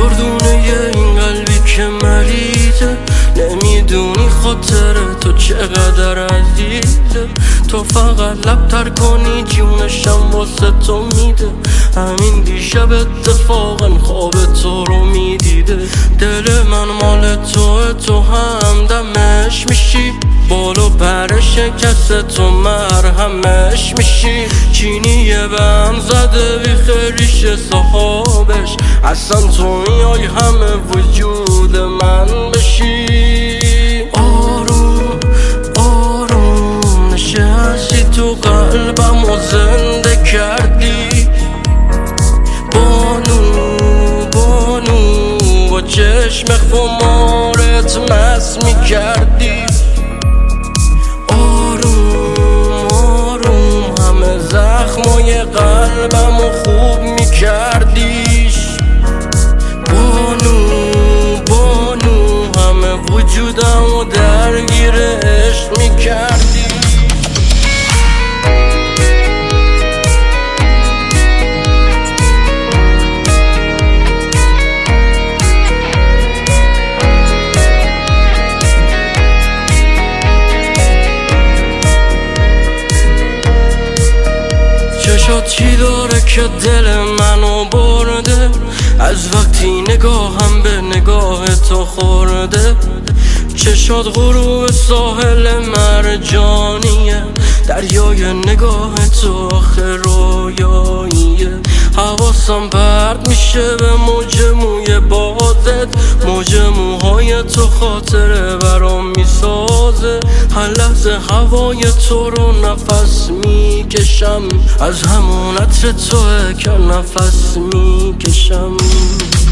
دردونه این قلبی که مریضه، نمیدونی خاطر تو چقدر عزیزه. تو فقط لب تر کنی جونشم واسه تو میده. همین دیشب اتفاقا خواب تو رو میدیده. دل من مال تو هم دمش میشی، بالو پر شکست تو مرهمش میشی. چینیه به هم زده بی خیریش صحابش، اصلا تو میای همه وجود من بشی. آروم آروم نشستی تو قلبم و زنده کردی. بانو با چشم خمارت مست میکردی. زخمای قلبم و خوب میکردیش. بانو همه وجودم و درگیر عشق میکردی. چشات چی داره که دل منو برده؟ از وقتی نگاهم به نگاه تو خورده. چشات غروب ساحل مرجانیه، دریای نگاه تو آخه رویاییه. حواسم پرت میشه به موج موی بادت، موج موهای تو خاطره برام میسازه. هر لحظه هوای تو رو نفس میکشم، از همون عطر توه که نفس میکشم.